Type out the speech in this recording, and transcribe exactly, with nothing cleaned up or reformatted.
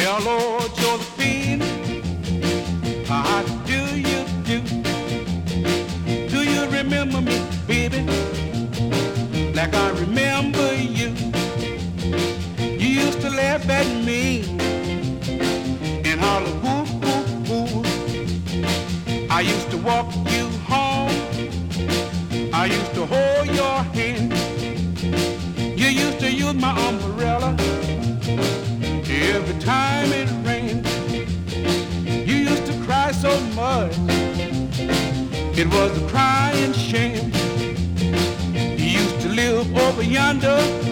Well, Lord Josephine, how do you do? Do you remember me, baby, like I remember you? You used to laugh at me and holler, woo, woo, woo. I used to walk you home. I used to hold your hand. You used to use my umbrella every time it rained. You used to cry so much, it was a crying shame. You used to live over yonder